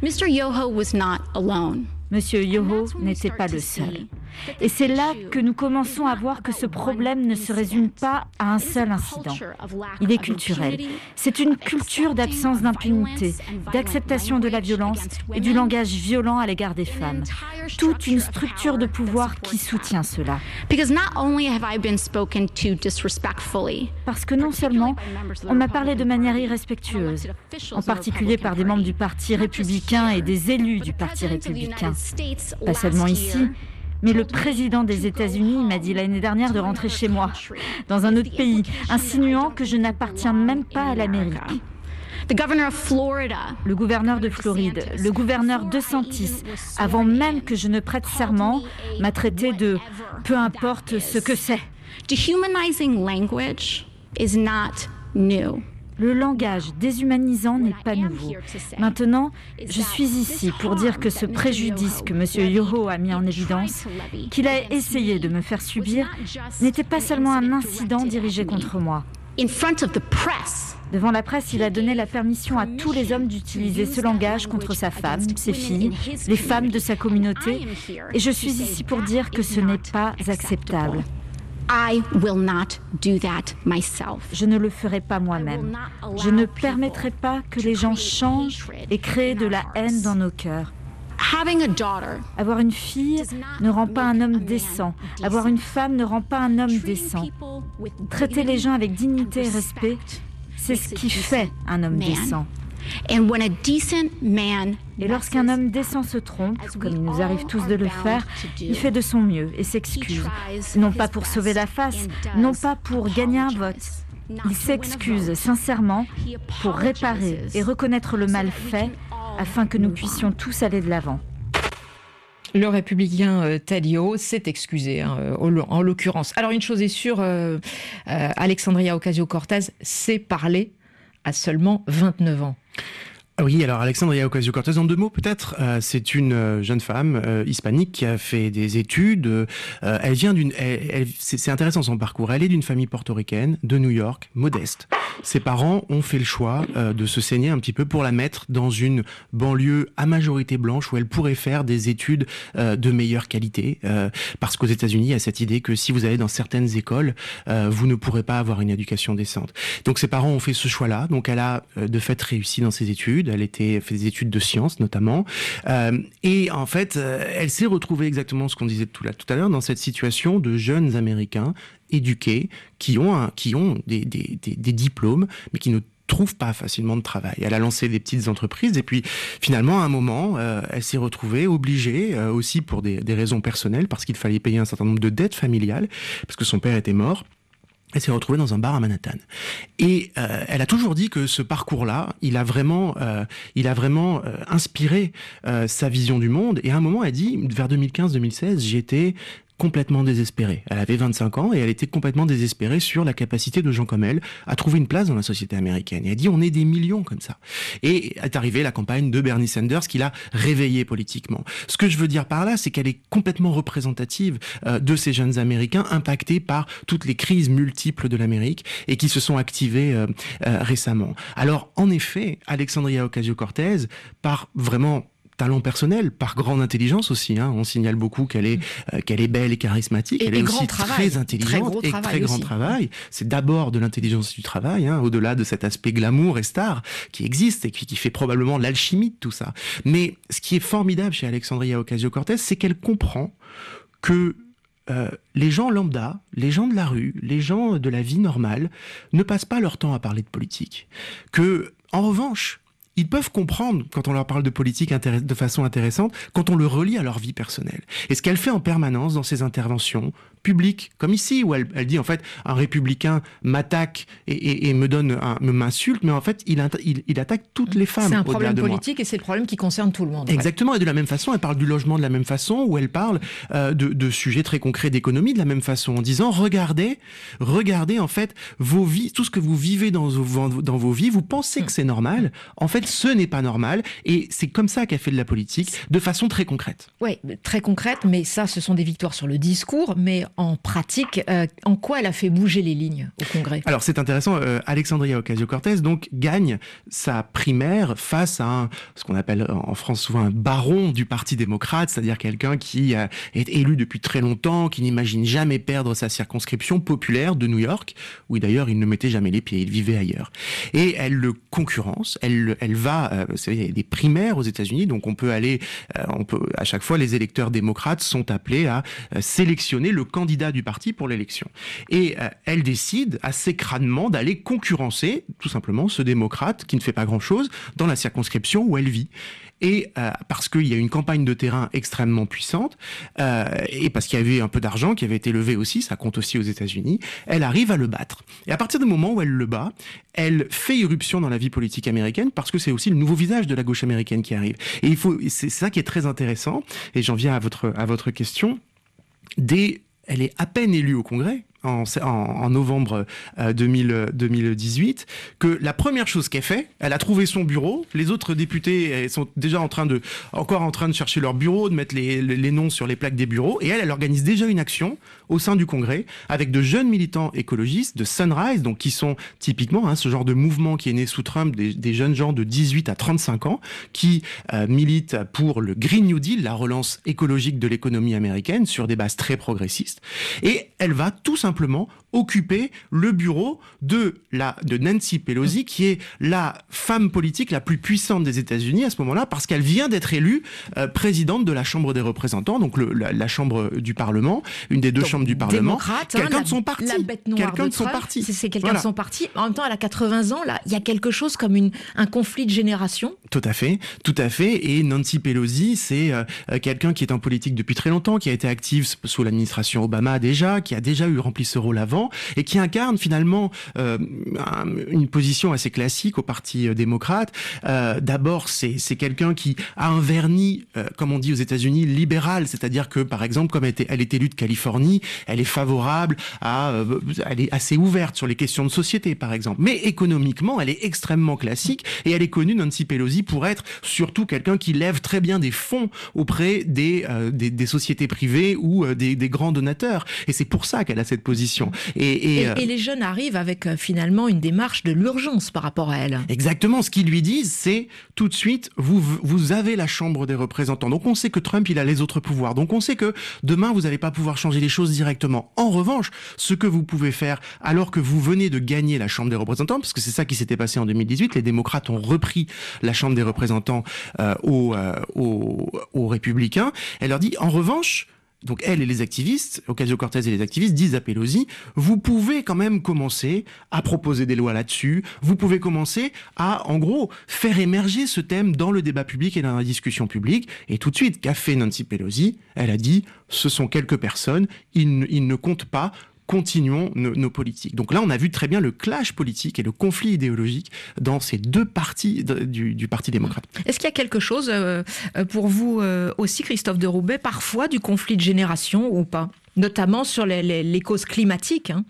Monsieur Yoho n'était pas le seul. Et c'est là que nous commençons à voir que ce problème ne se résume pas à un seul incident. Il est culturel. C'est une culture d'absence d'impunité, d'acceptation de la violence et du langage violent à l'égard des femmes. Toute une structure de pouvoir qui soutient cela. Parce que non seulement on m'a parlé de manière irrespectueuse, en particulier par des membres du Parti républicain et des élus du Parti républicain. Pas seulement ici, mais le président des États-Unis m'a dit l'année dernière de rentrer chez moi, dans un autre pays, insinuant que je n'appartiens même pas à l'Amérique. Le gouverneur de Floride, le gouverneur DeSantis, avant même que je ne prête serment, m'a traité de « peu importe ce que c'est ». Le langage déshumanisant n'est pas nouveau. Maintenant, je suis ici pour dire que ce préjudice que M. Yoho a mis en évidence, qu'il a essayé de me faire subir, n'était pas seulement un incident dirigé contre moi. Devant la presse, il a donné la permission à tous les hommes d'utiliser ce langage contre sa femme, ses filles, les femmes de sa communauté, et je suis ici pour dire que ce n'est pas acceptable. Je ne le ferai pas moi-même. Je ne permettrai pas que les gens changent et créent de la haine dans nos cœurs. Avoir une fille ne rend pas un homme décent. Avoir une femme ne rend pas un homme décent. Traiter les gens avec dignité et respect, c'est ce qui fait un homme décent. Et lorsqu'un homme décent se trompe, comme il nous arrive tous de le faire, il fait de son mieux et s'excuse. Non pas pour sauver la face, non pas pour gagner un vote. Il s'excuse sincèrement pour réparer et reconnaître le mal fait afin que nous puissions tous aller de l'avant. Le républicain euh, Ted Yoho s'est excusé, hein, euh, en l'occurrence. Alors une chose est sûre, euh, euh, Alexandria Ocasio-Cortez sait parler à seulement vingt-neuf ans. Oui, alors Alexandria Ocasio-Cortez, en deux mots peut-être, euh, c'est une euh, jeune femme euh, hispanique qui a fait des études. Euh, elle vient d'une, elle, elle, c'est, c'est intéressant son parcours. Elle est d'une famille portoricaine de New York, modeste. Ses parents ont fait le choix euh, de se saigner un petit peu pour la mettre dans une banlieue à majorité blanche où elle pourrait faire des études euh, de meilleure qualité. Euh, parce qu'aux États-Unis, il y a cette idée que si vous allez dans certaines écoles, euh, vous ne pourrez pas avoir une éducation décente. Donc ses parents ont fait ce choix-là. Donc elle a euh, de fait réussi dans ses études. Elle était fait des études de sciences notamment, euh, et en fait, euh, elle s'est retrouvée exactement ce qu'on disait tout, là, tout à l'heure dans cette situation de jeunes Américains éduqués qui ont un, qui ont des, des, des, des diplômes, mais qui ne trouvent pas facilement de travail. Elle a lancé des petites entreprises et puis finalement à un moment, euh, elle s'est retrouvée obligée euh, aussi pour des, des raisons personnelles parce qu'il fallait payer un certain nombre de dettes familiales parce que son père était mort. Elle s'est retrouvée dans un bar à Manhattan. Et euh, elle a toujours dit que ce parcours-là, il a vraiment, euh, il a vraiment euh, inspiré euh, sa vision du monde. Et à un moment, elle dit, vers deux mille quinze deux mille seize, j'étais complètement désespérée. Elle avait vingt-cinq ans et elle était complètement désespérée sur la capacité de gens comme elle à trouver une place dans la société américaine. Et elle dit, on est des millions comme ça. Et est arrivée la campagne de Bernie Sanders qui l'a réveillée politiquement. Ce que je veux dire par là, c'est qu'elle est complètement représentative euh, de ces jeunes Américains impactés par toutes les crises multiples de l'Amérique et qui se sont activées euh, euh, récemment. Alors, en effet, Alexandria Ocasio-Cortez, par vraiment talent personnel, par grande intelligence aussi. Hein. On signale beaucoup qu'elle est, euh, qu'elle est belle et charismatique. Et, elle et est grand aussi travail, très intelligente très gros et travail très grand aussi. travail. C'est d'abord de l'intelligence du travail, hein, au-delà de cet aspect glamour et star qui existe et qui, qui fait probablement l'alchimie de tout ça. Mais ce qui est formidable chez Alexandria Ocasio-Cortez, c'est qu'elle comprend que Euh, les gens lambda, les gens de la rue, les gens de la vie normale ne passent pas leur temps à parler de politique. Que, en revanche, ils peuvent comprendre, quand on leur parle de politique de façon intéressante, quand on le relie à leur vie personnelle. Et ce qu'elle fait en permanence dans ses interventions, publiques, comme ici, où elle, elle dit, en fait, un républicain m'attaque et, et, et me donne, un, m'insulte, mais en fait, il, il, il attaque toutes les femmes. C'est un au-delà problème de politique moi. et c'est le problème qui concerne tout le monde. Exactement, ouais. Et de la même façon, elle parle du logement de la même façon, où elle parle euh, de, de sujets très concrets d'économie de la même façon, en disant, regardez, regardez, en fait, vos vies, tout ce que vous vivez dans vos, dans vos vies, vous pensez que c'est normal, en fait, ce n'est pas normal, et c'est comme ça qu'elle fait de la politique, de façon très concrète. Oui, très concrète, mais ça, ce sont des victoires sur le discours, mais en pratique, euh, en quoi elle a fait bouger les lignes au Congrès ? Alors, c'est intéressant, euh, Alexandria Ocasio-Cortez, donc, gagne sa primaire face à un, ce qu'on appelle en France souvent un baron du Parti démocrate, c'est-à-dire quelqu'un qui euh, est élu depuis très longtemps, qui n'imagine jamais perdre sa circonscription populaire de New York, où d'ailleurs il ne mettait jamais les pieds, il vivait ailleurs. Et elle le concurrence, elle, elle va, euh, vous savez, il y a des primaires aux États-Unis, donc on peut aller, euh, on peut, à chaque fois, les électeurs démocrates sont appelés à euh, sélectionner le candidat du parti pour l'élection. Et euh, elle décide assez crânement d'aller concurrencer, tout simplement, ce démocrate qui ne fait pas grand-chose dans la circonscription où elle vit. Et euh, parce qu'il y a une campagne de terrain extrêmement puissante, euh, et parce qu'il y avait un peu d'argent qui avait été levé aussi, ça compte aussi aux États-Unis, elle arrive à le battre. Et à partir du moment où elle le bat, elle fait irruption dans la vie politique américaine, parce que c'est aussi le nouveau visage de la gauche américaine qui arrive. Et il faut, c'est ça qui est très intéressant, et j'en viens à votre, à votre question. Dès, elle est à peine élue au Congrès, En, en, en novembre euh, deux mille, deux mille dix-huit, que la première chose qu'elle fait, elle a trouvé son bureau. Les autres députés elles sont déjà en train de, encore en train de chercher leur bureau, de mettre les, les, les noms sur les plaques des bureaux. Et elle, elle organise déjà une action au sein du Congrès avec de jeunes militants écologistes de Sunrise, donc qui sont typiquement hein, ce genre de mouvement qui est né sous Trump, des, des jeunes gens de dix-huit à trente-cinq ans qui euh, militent pour le Green New Deal, la relance écologique de l'économie américaine sur des bases très progressistes. Et elle va tout simplement simplement occuper le bureau de, la, de Nancy Pelosi, qui est la femme politique la plus puissante des États-Unis à ce moment-là, parce qu'elle vient d'être élue euh, présidente de la Chambre des représentants, donc le, la, la Chambre du Parlement, une des deux donc, chambres du Parlement. Quelqu'un hein, de son parti. La bête noire quelqu'un de, de son Trump, parti. C'est, c'est quelqu'un voilà. de son parti. En même temps, elle a quatre-vingts ans. Là, il y a quelque chose comme une, un conflit de génération. Tout à fait, tout à fait. Et Nancy Pelosi, c'est euh, quelqu'un qui est en politique depuis très longtemps, qui a été active sous l'administration Obama déjà, qui a déjà eu rempli ce rôle avant, et qui incarne finalement euh, une position assez classique au Parti euh, démocrate. Euh, d'abord, c'est, c'est quelqu'un qui a un vernis, euh, comme on dit aux États-Unis, libéral, c'est-à-dire que, par exemple, comme elle, était, elle est élue de Californie, elle est favorable à, euh, elle est assez ouverte sur les questions de société, par exemple. Mais économiquement, elle est extrêmement classique, et elle est connue, Nancy Pelosi, pour être surtout quelqu'un qui lève très bien des fonds auprès des, euh, des, des sociétés privées ou euh, des, des grands donateurs. Et c'est pour ça qu'elle a cette position. Et, et, et, euh, et les jeunes arrivent avec euh, finalement une démarche de l'urgence par rapport à elle. Exactement. Ce qu'ils lui disent, c'est tout de suite, vous, vous avez la Chambre des représentants. Donc on sait que Trump, il a les autres pouvoirs. Donc on sait que demain, vous n'allez pas pouvoir changer les choses directement. En revanche, ce que vous pouvez faire, alors que vous venez de gagner la Chambre des représentants, parce que c'est ça qui s'était passé en deux mille dix-huit, les démocrates ont repris la Chambre des représentants euh, aux, euh, aux, aux républicains. Elle leur dit, en revanche, donc elle et les activistes, Ocasio-Cortez et les activistes disent à Pelosi, vous pouvez quand même commencer à proposer des lois là-dessus, vous pouvez commencer à, en gros, faire émerger ce thème dans le débat public et dans la discussion publique. Et tout de suite, qu'a fait Nancy Pelosi ? Elle a dit, ce sont quelques personnes, ils ne, ils ne comptent pas continuons nos, nos politiques. Donc là, on a vu très bien le clash politique et le conflit idéologique dans ces deux partis de, du, du Parti démocrate. Est-ce qu'il y a quelque chose euh, pour vous euh, aussi, Christophe de Roubaix, parfois du conflit de génération ou pas ? Notamment sur les, les, les causes climatiques, hein.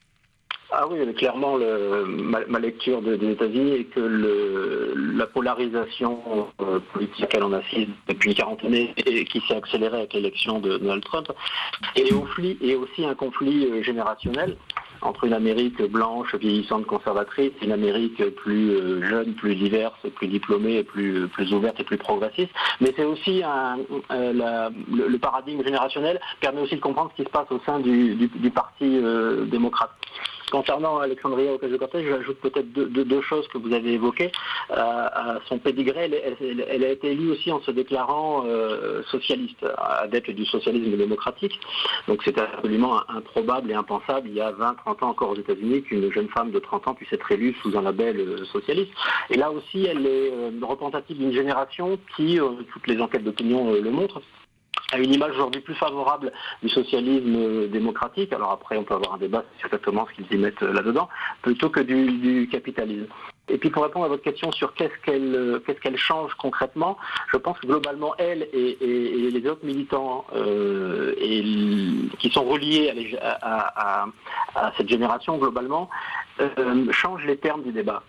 Ah oui, clairement, le, ma, ma lecture de, des États-Unis est que le, la polarisation euh, politique qu'elle en assiste depuis une quarantaine d'années et qui s'est accélérée avec l'élection de Donald Trump, et, et aussi un conflit euh, générationnel entre une Amérique blanche, vieillissante, conservatrice, et une Amérique plus euh, jeune, plus diverse, plus diplômée, plus, plus ouverte et plus progressiste. Mais c'est aussi un, euh, la, le, le paradigme générationnel permet aussi de comprendre ce qui se passe au sein du, du, du Parti euh, démocrate. Concernant Alexandria Ocasio-Cortez, j'ajoute peut-être deux, deux, deux choses que vous avez évoquées. Euh, à son pédigré, elle, elle, elle a été élue aussi en se déclarant euh, socialiste, adepte du socialisme démocratique. Donc c'était absolument improbable et impensable il y a vingt trente ans encore aux États-Unis qu'une jeune femme de trente ans puisse être élue sous un label euh, socialiste. Et là aussi, elle est euh, représentative d'une génération qui, euh, toutes les enquêtes d'opinion euh, le montrent, a une image aujourd'hui plus favorable du socialisme démocratique. Alors après, on peut avoir un débat sur exactement ce qu'ils y mettent là-dedans, plutôt que du, du capitalisme. Et puis pour répondre à votre question sur qu'est-ce qu'elle, qu'est-ce qu'elle change concrètement, je pense que globalement, elle et, et, et les autres militants euh, et, qui sont reliés à, à, à, à cette génération, globalement, euh, changent les termes du débat.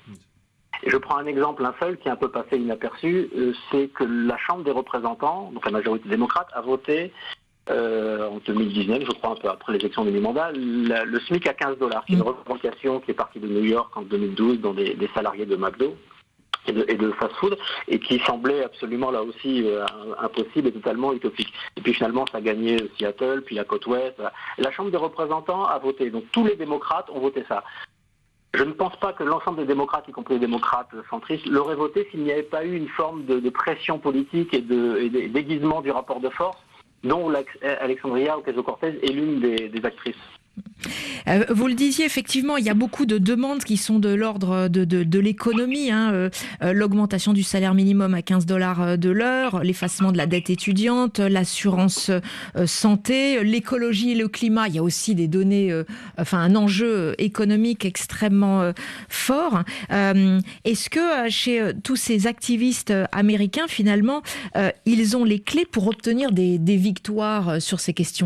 Je prends un exemple, un seul, qui est un peu passé inaperçu, euh, c'est que la Chambre des représentants, donc la majorité démocrate, a voté euh, en deux mille dix-neuf, je crois un peu après l'élection de mi-mandat, la, le SMIC à quinze dollars, qui est une revendication qui est partie de New York en deux mille douze dans des, des salariés de McDo et de, et de fast-food, et qui semblait absolument là aussi euh, impossible et totalement utopique. Et puis finalement, ça a gagné Seattle, puis la côte ouest. Voilà. La Chambre des représentants a voté, donc tous les démocrates ont voté ça. Je ne pense pas que l'ensemble des démocrates, y compris les démocrates centristes, l'auraient voté s'il n'y avait pas eu une forme de, de pression politique et, de, et de, d'aiguisement du rapport de force dont Alexandria Ocasio-Cortez est l'une des, des actrices. Euh, vous le disiez, effectivement, il y a beaucoup de demandes qui sont de l'ordre de, de, de l'économie, hein, euh, euh, l'augmentation du salaire minimum à quinze dollars de l'heure, l'effacement de la dette étudiante, l'assurance euh, santé, l'écologie et le climat. Il y a aussi des données, euh, enfin un enjeu économique extrêmement euh, fort. Euh, est-ce que euh, chez euh, tous ces activistes américains, finalement, euh, ils ont les clés pour obtenir des, des victoires sur ces questions-là ?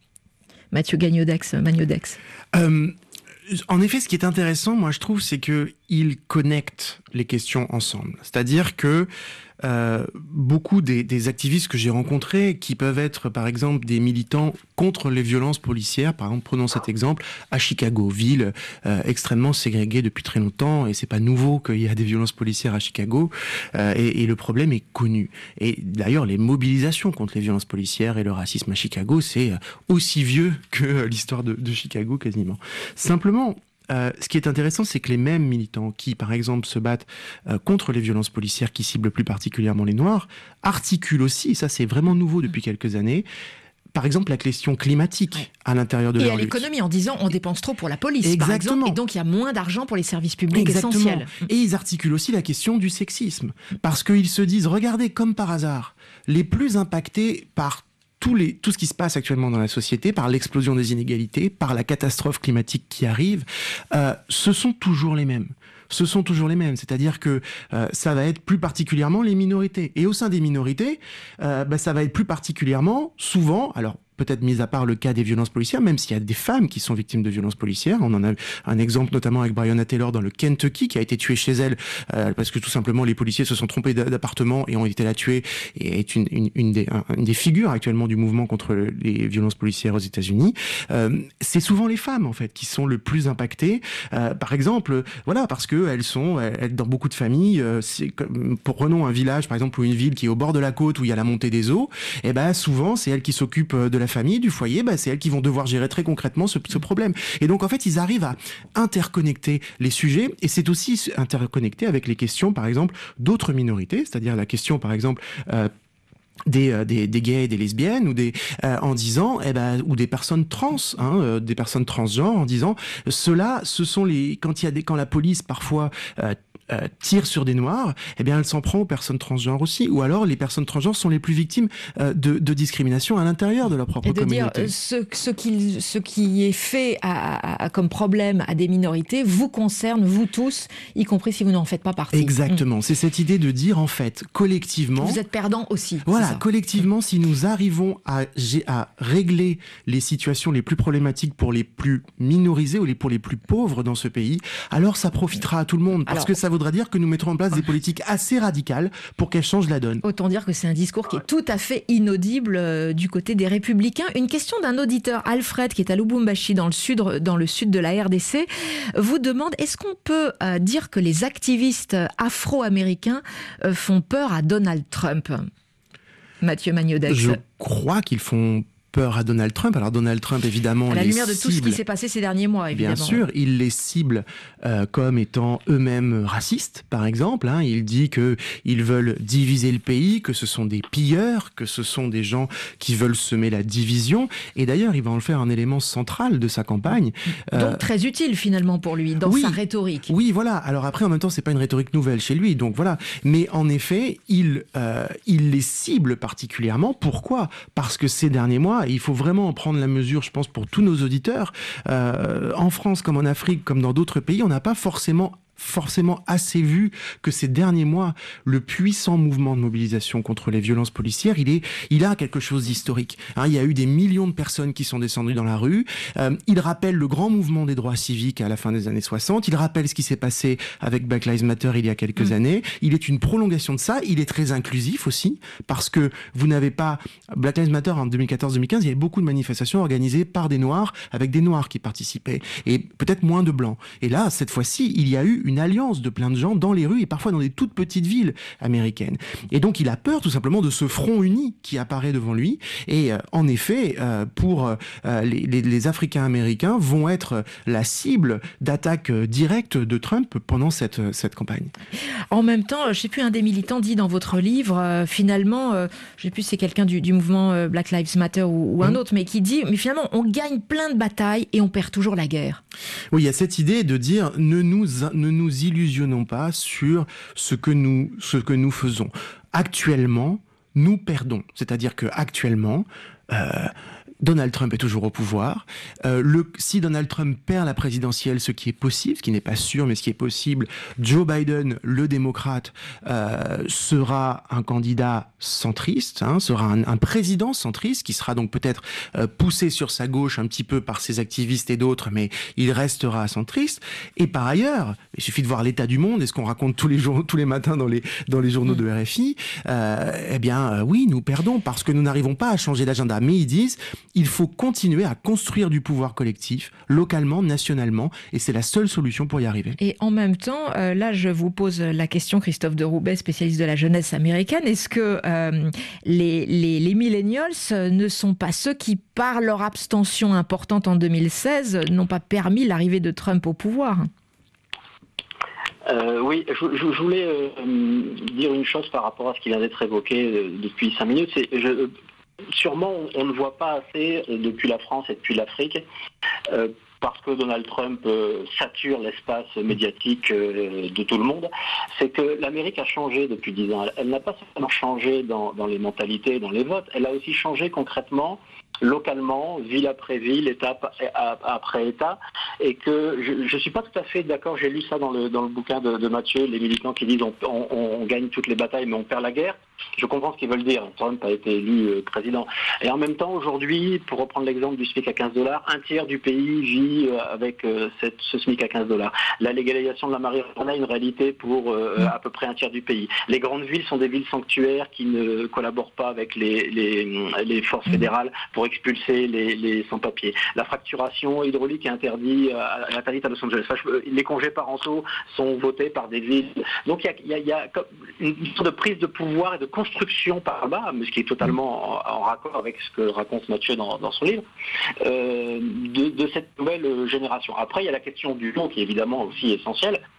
Mathieu Gagnodex, Magnodex. Euh, en effet, ce qui est intéressant, moi, je trouve, c'est qu'ils connectent les questions ensemble. C'est-à-dire que euh, beaucoup des, des activistes que j'ai rencontrés, qui peuvent être, par exemple, des militants contre les violences policières, par exemple, prenons cet exemple, à Chicago, ville euh, extrêmement ségrégée depuis très longtemps, et c'est pas nouveau qu'il y a des violences policières à Chicago, euh, et, et le problème est connu. Et d'ailleurs, les mobilisations contre les violences policières et le racisme à Chicago, c'est aussi vieux que l'histoire de, de Chicago, quasiment. Simplement, Euh, ce qui est intéressant, c'est que les mêmes militants qui, par exemple, se battent euh, contre les violences policières qui ciblent plus particulièrement les Noirs, articulent aussi, ça c'est vraiment nouveau depuis quelques années, par exemple la question climatique ouais. à l'intérieur de et leur à lutte. l'économie en disant on dépense trop pour la police, Exactement. par exemple, et donc il y a moins d'argent pour les services publics Exactement. essentiels. Et ils articulent aussi la question du sexisme, parce qu'ils se disent, regardez, comme par hasard, les plus impactés par Tout, les, tout ce qui se passe actuellement dans la société, par l'explosion des inégalités, par la catastrophe climatique qui arrive, euh, ce sont toujours les mêmes. Ce sont toujours les mêmes. C'est-à-dire que euh, ça va être plus particulièrement les minorités. Et au sein des minorités, euh, bah, ça va être plus particulièrement, souvent, alors peut-être mis à part le cas des violences policières, même s'il y a des femmes qui sont victimes de violences policières. On en a un exemple notamment avec Breonna Taylor dans le Kentucky, qui a été tuée chez elle euh, parce que tout simplement les policiers se sont trompés d'appartement et ont été la tuer, et est une, une, une, des, un, une des figures actuellement du mouvement contre les violences policières aux États-Unis. Euh, c'est souvent les femmes en fait qui sont le plus impactées. Euh, par exemple, voilà, parce que elles sont, elles, dans beaucoup de familles, euh, c'est comme, prenons un village par exemple ou une ville qui est au bord de la côte où il y a la montée des eaux, et ben souvent c'est elles qui s'occupent de la famille, du foyer, bah, c'est elles qui vont devoir gérer très concrètement ce, ce problème. Et donc en fait, ils arrivent à interconnecter les sujets, et c'est aussi interconnecté avec les questions, par exemple, d'autres minorités, c'est-à-dire la question, par exemple, euh, Des, euh, des, des gays, des lesbiennes, ou des euh, en disant, eh ben, ou des personnes trans, hein, euh, des personnes transgenres, en disant, ceux-là, ce sont les quand il y a des quand la police parfois euh, euh, tire sur des noirs, eh bien, elle s'en prend aux personnes transgenres aussi, ou alors les personnes transgenres sont les plus victimes euh, de, de discrimination à l'intérieur de leur propre et de communauté. dire euh, ce, ce, qui, ce qui est fait à, à, comme problème à des minorités vous concerne, vous tous, y compris si vous n'en faites pas partie. Exactement, mmh. c'est cette idée de dire en fait, collectivement... Vous êtes perdant aussi. Voilà, ça. collectivement, mmh. si nous arrivons à, à régler les situations les plus problématiques pour les plus minorisés ou les, pour les plus pauvres dans ce pays, alors ça profitera à tout le monde, parce alors, que ça voudra dire que nous mettrons en place des politiques assez radicales pour qu'elles changent la donne. Autant dire que c'est un discours qui est tout à fait inaudible euh, du côté des Républicains. Une question d'un auditeur, Alfred, qui est à Lubumbashi, dans le sud, dans le sud de la R D C, vous demande, est-ce qu'on peut euh, dire que les activistes afro-américains euh, font peur à Donald Trump ? Mathieu Magnodex. Je crois qu'ils font peur à Donald Trump. Alors Donald Trump, évidemment, à la les lumière de cible, tout ce qui s'est passé ces derniers mois, évidemment. Bien sûr, il les cible euh, comme étant eux-mêmes racistes, par exemple. Hein. Il dit que ils veulent diviser le pays, que ce sont des pilleurs, que ce sont des gens qui veulent semer la division. Et d'ailleurs, il va en faire un élément central de sa campagne. Donc euh, très utile finalement pour lui dans oui, sa rhétorique. Oui, voilà. Alors après, en même temps, c'est pas une rhétorique nouvelle chez lui. Donc voilà. Mais en effet, il euh, il les cible particulièrement. Pourquoi ? Parce que ces derniers mois, il faut vraiment en prendre la mesure, je pense, pour tous nos auditeurs. Euh, en France, comme en Afrique, comme dans d'autres pays, on n'a pas forcément forcément assez vu que ces derniers mois, le puissant mouvement de mobilisation contre les violences policières, il est, il a quelque chose d'historique. Hein, il y a eu des millions de personnes qui sont descendues dans la rue. Euh, il rappelle le grand mouvement des droits civiques à la fin des années soixante. Il rappelle ce qui s'est passé avec Black Lives Matter il y a quelques mmh. années. Il est une prolongation de ça. Il est très inclusif aussi, parce que vous n'avez pas... Black Lives Matter en deux mille quatorze deux mille quinze, il y avait beaucoup de manifestations organisées par des Noirs, avec des Noirs qui participaient, et peut-être moins de Blancs. Et là, cette fois-ci, il y a eu une alliance de plein de gens dans les rues et parfois dans des toutes petites villes américaines. Et donc il a peur tout simplement de ce front uni qui apparaît devant lui. Et euh, en effet, euh, pour euh, les, les, les Africains-Américains vont être la cible d'attaques directes de Trump pendant cette, cette campagne. En même temps, je ne sais plus, un des militants dit dans votre livre, euh, finalement, euh, je ne sais plus si c'est quelqu'un du, du mouvement euh, Black Lives Matter ou, ou un mmh. autre, mais qui dit, mais finalement, on gagne plein de batailles et on perd toujours la guerre. Oui, il y a cette idée de dire, ne nous, ne nous nous illusionnons pas sur ce que nous, ce que nous faisons. Actuellement, nous perdons. C'est-à-dire que actuellement, euh, Donald Trump est toujours au pouvoir. Euh, le, si Donald Trump perd la présidentielle, ce qui est possible, ce qui n'est pas sûr, mais ce qui est possible, Joe Biden, le démocrate, euh, sera un candidat centriste, hein, sera un, un président centriste, qui sera donc peut-être euh, poussé sur sa gauche un petit peu par ses activistes et d'autres, mais il restera centriste. Et par ailleurs, il suffit de voir l'état du monde et ce qu'on raconte tous les jours, tous les matins dans les, dans les journaux mmh. de R F I, euh, eh bien euh, oui, nous perdons parce que nous n'arrivons pas à changer d'agenda. Mais ils disent, il faut continuer à construire du pouvoir collectif, localement, nationalement, et c'est la seule solution pour y arriver. Et en même temps, euh, là, je vous pose la question, Christophe de Roubaix, spécialiste de la jeunesse américaine, est-ce que euh, les, les, les millennials ne sont pas ceux qui, par leur abstention importante en deux mille seize, n'ont pas permis l'arrivée de Trump au pouvoir ? Euh, oui, je, je, je voulais euh, dire une chose par rapport à ce qui vient d'être évoqué euh, depuis cinq minutes. C'est, je, sûrement, on, on ne voit pas assez euh, depuis la France et depuis l'Afrique, euh, parce que Donald Trump euh, sature l'espace médiatique euh, de tout le monde, c'est que l'Amérique a changé depuis dix ans. Elle, elle n'a pas seulement changé dans, dans les mentalités, dans les votes, elle a aussi changé concrètement, localement, ville après ville, État après État, et que je ne suis pas tout à fait d'accord, j'ai lu ça dans le, dans le bouquin de, de Mathieu, les militants qui disent on, on, on gagne toutes les batailles mais on perd la guerre. Je comprends ce qu'ils veulent dire, Trump a été élu euh, président. Et en même temps, aujourd'hui, pour reprendre l'exemple du SMIC à quinze dollars, un tiers du pays vit euh, avec euh, cette, ce SMIC à quinze dollars. La légalisation de la marijuana est une réalité pour euh, à peu près un tiers du pays. Les grandes villes sont des villes sanctuaires qui ne collaborent pas avec les, les, les forces fédérales pour expulser les, les sans-papiers. La fracturation hydraulique est interdite, euh, interdite à Los Angeles. Les congés parentaux sont votés par des villes. Donc il y a, y a, y a une sorte de prise de pouvoir et de construction par là, mais ce qui est totalement en, en raccord avec ce que raconte Mathieu dans, dans son livre, euh, de, de cette nouvelle génération. Après, il y a la question du nom qui est évidemment aussi essentielle.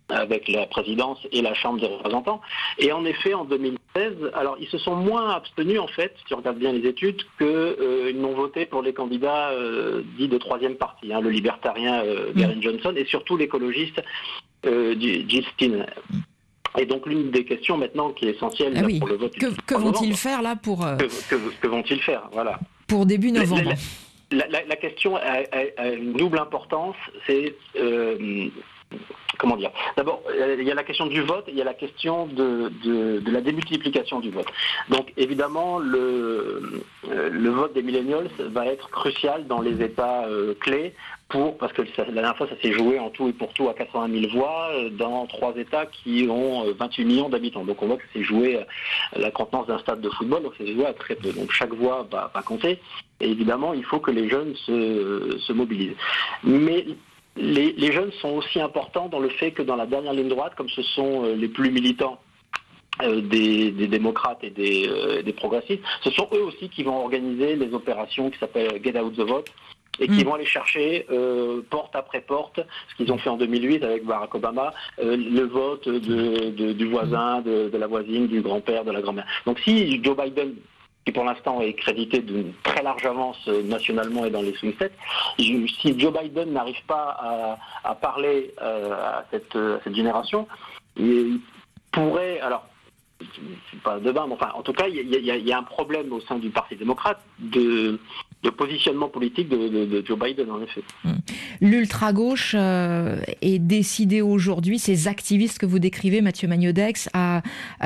avec la présidence et la Chambre des représentants. Et en effet, en deux mille seize, alors ils se sont moins abstenus, en fait, si on regarde bien les études, qu'ils euh, n'ont voté pour les candidats euh, dits de troisième parti, hein, le libertarien euh, Gary Johnson et surtout l'écologiste euh, Jill Stein. Et donc l'une des questions maintenant qui est essentielle ah oui. pour le vote... Que, que vont-ils faire là pour... Euh... Que, que, que vont-ils faire, voilà. Pour début novembre. La, la, la question a, a, a une double importance, c'est... Euh, Comment dire ? D'abord, il y a la question du vote, il y a la question de, de, de la démultiplication du vote. Donc, évidemment, le, le vote des millennials va être crucial dans les États euh, clés, pour, parce que ça, la dernière fois, ça s'est joué en tout et pour tout à quatre-vingt mille voix dans trois États qui ont vingt-huit millions d'habitants. Donc, on voit que c'est joué à la contenance d'un stade de football, donc c'est joué à très peu. Donc, chaque voix va, va compter. Et évidemment, il faut que les jeunes se, se mobilisent. Mais Les, les jeunes sont aussi importants dans le fait que dans la dernière ligne droite, comme ce sont euh, les plus militants euh, des, des démocrates et des, euh, des progressistes, ce sont eux aussi qui vont organiser les opérations qui s'appellent Get Out the Vote et qui mmh. vont aller chercher euh, porte après porte, ce qu'ils ont fait en deux mille huit avec Barack Obama, euh, le vote de, de, du voisin, de, de la voisine, du grand-père, de la grand-mère. Donc si Joe Biden, qui pour l'instant est crédité d'une très large avance nationalement et dans les swing states, si Joe Biden n'arrive pas à, à parler euh, à, cette, à cette génération, il pourrait, alors, c'est pas de bain, mais enfin, en tout cas, il y, y, y a un problème au sein du Parti démocrate de, de positionnement politique de, de, de Joe Biden, en effet. L'ultra-gauche euh, est décidée aujourd'hui, ces activistes que vous décrivez, Mathieu Magnodex, à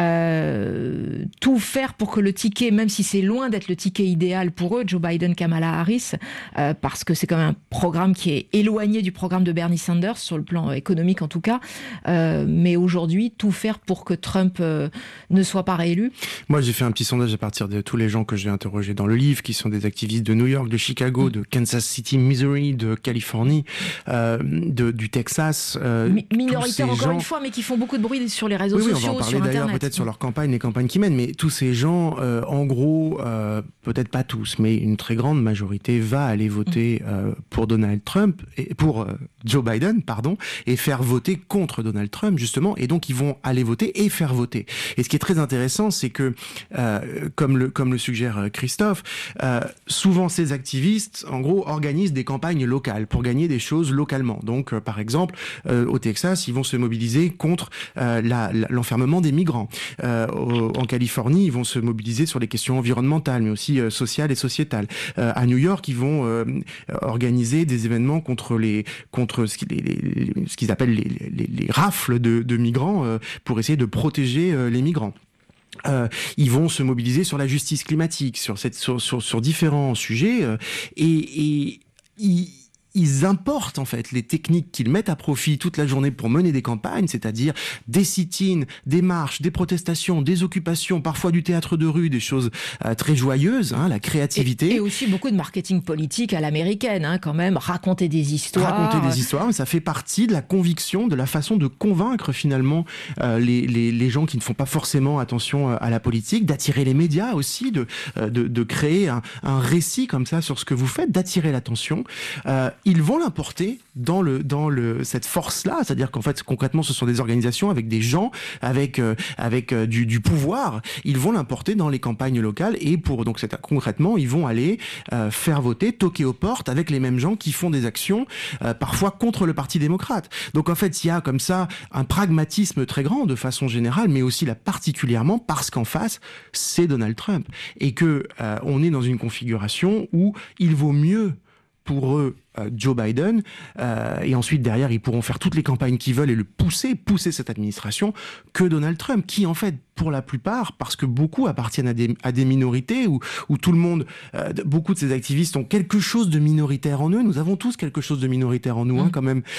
euh, tout faire pour que le ticket, même si c'est loin d'être le ticket idéal pour eux, Joe Biden, Kamala Harris, euh, parce que c'est quand même un programme qui est éloigné du programme de Bernie Sanders, sur le plan économique en tout cas, euh, mais aujourd'hui, tout faire pour que Trump euh, ne soit pas réélu. Moi, j'ai fait un petit sondage à partir de tous les gens que j'ai interrogés dans le livre, qui sont des activistes de New York, de Chicago, de Kansas City, Missouri, de Californie, euh, de, du Texas. Euh, Mi- minoritaires encore gens... une fois, mais qui font beaucoup de bruit sur les réseaux oui, oui, sociaux, on va en parler sur d'ailleurs Internet. Peut-être sur leur campagne, les campagnes qu'ils mènent, mais tous ces gens, euh, en gros, euh, peut-être pas tous, mais une très grande majorité va aller voter euh, pour Donald Trump, et pour euh, Joe Biden, pardon, et faire voter contre Donald Trump, justement, et donc ils vont aller voter et faire voter. Et ce qui est très intéressant, c'est que, euh, comme, le, comme le suggère Christophe, euh, souvent ces activistes, en gros, organisent des campagnes locales pour gagner des choses localement. Donc, euh, par exemple, euh, au Texas, ils vont se mobiliser contre euh, la, la, l'enfermement des migrants. Euh, au, en Californie, ils vont se mobiliser sur les questions environnementales, mais aussi euh, sociales et sociétales. Euh, à New York, ils vont euh, organiser des événements contre les contre ce qu'ils, les, les, ce qu'ils appellent les, les, les rafles de, de migrants euh, pour essayer de protéger euh, les migrants. Euh, ils vont se mobiliser sur la justice climatique, sur, cette, sur, sur, sur différents sujets, euh, et, et ils, ils importent en fait les techniques qu'ils mettent à profit toute la journée pour mener des campagnes, c'est-à-dire des sit-ins, des marches, des protestations, des occupations, parfois du théâtre de rue, des choses euh, très joyeuses, hein, la créativité. Et, et aussi beaucoup de marketing politique à l'américaine, hein, quand même, raconter des histoires. Raconter des histoires, ça fait partie de la conviction, de la façon de convaincre finalement euh, les, les, les gens qui ne font pas forcément attention à la politique, d'attirer les médias aussi, de, de, de créer un, un récit comme ça sur ce que vous faites, d'attirer l'attention. Euh, Ils vont l'importer dans le dans le cette force-là, c'est-à-dire qu'en fait concrètement ce sont des organisations avec des gens, avec euh, avec euh, du, du pouvoir. Ils vont l'importer dans les campagnes locales et pour donc c'est concrètement ils vont aller euh, faire voter, toquer aux portes avec les mêmes gens qui font des actions euh, parfois contre le Parti démocrate. Donc en fait il y a comme ça un pragmatisme très grand de façon générale, mais aussi là particulièrement parce qu'en face c'est Donald Trump et que euh, on est dans une configuration où il vaut mieux pour eux euh, Joe Biden, euh, et ensuite derrière ils pourront faire toutes les campagnes qu'ils veulent et le pousser, pousser cette administration, que Donald Trump, qui en fait pour la plupart, parce que beaucoup appartiennent à des, à des minorités, où, où tout le monde, euh, beaucoup de ces activistes ont quelque chose de minoritaire en eux, nous avons tous quelque chose de minoritaire en nous, mmh. hein, quand même,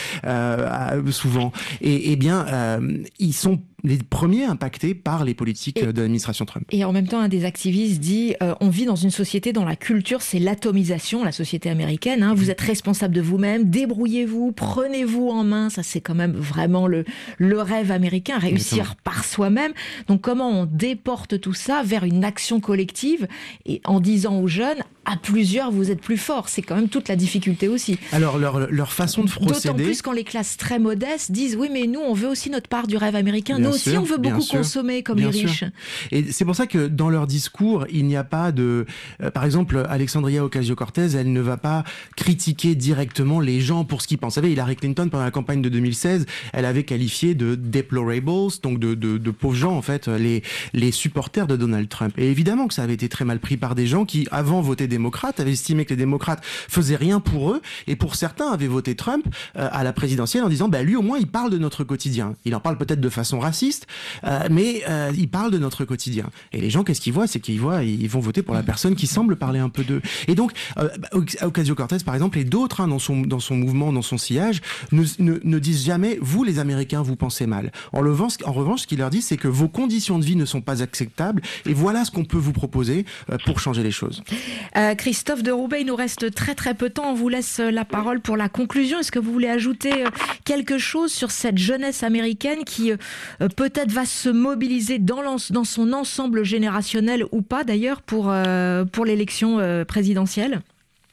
euh, souvent, et, et bien euh, ils sont les premiers impactés par les politiques et, de l'administration Trump. Et en même temps, un des activistes dit euh, on vit dans une société dont la culture, c'est l'atomisation, la société américaine. Hein, vous êtes responsable de vous-même, débrouillez-vous, prenez-vous en main. Ça, c'est quand même vraiment le, le rêve américain, réussir Exactement. Par soi-même. Donc, comment on déporte tout ça vers une action collective et en disant aux jeunes à plusieurs, vous êtes plus fort. C'est quand même toute la difficulté aussi. Alors, leur, leur façon de procéder... D'autant plus quand les classes très modestes disent « Oui, mais nous, on veut aussi notre part du rêve américain. Bien nous aussi, sûr, on veut beaucoup sûr, consommer comme les sûr. riches. » Et c'est pour ça que dans leur discours, il n'y a pas de... Euh, par exemple, Alexandria Ocasio-Cortez, elle ne va pas critiquer directement les gens pour ce qu'ils pensent. Vous savez, Hillary Clinton, pendant la campagne de deux mille seize, elle avait qualifié de deplorables, donc de, de, de pauvres gens, en fait, les, les supporters de Donald Trump. Et évidemment que ça avait été très mal pris par des gens qui, avant, votaient démocrates, avaient estimé que les démocrates faisaient rien pour eux, et pour certains avaient voté Trump euh, à la présidentielle en disant bah lui au moins il parle de notre quotidien. Il en parle peut-être de façon raciste, euh, mais euh, il parle de notre quotidien. Et les gens, qu'est-ce qu'ils voient? C'est qu'ils voient, ils vont voter pour la personne qui semble parler un peu d'eux. Et donc euh, Ocasio-Cortez par exemple et d'autres hein, dans son dans son mouvement, dans son sillage, ne, ne, ne disent jamais vous les Américains vous pensez mal. En, le, en revanche, ce qu'ils leur disent c'est que vos conditions de vie ne sont pas acceptables et voilà ce qu'on peut vous proposer euh, pour changer les choses. Euh, Christophe de Roubaix, il nous reste très très peu de temps. On vous laisse la parole pour la conclusion. Est-ce que vous voulez ajouter quelque chose sur cette jeunesse américaine qui euh, peut-être va se mobiliser dans, dans son ensemble générationnel ou pas d'ailleurs pour, euh, pour l'élection euh, présidentielle ?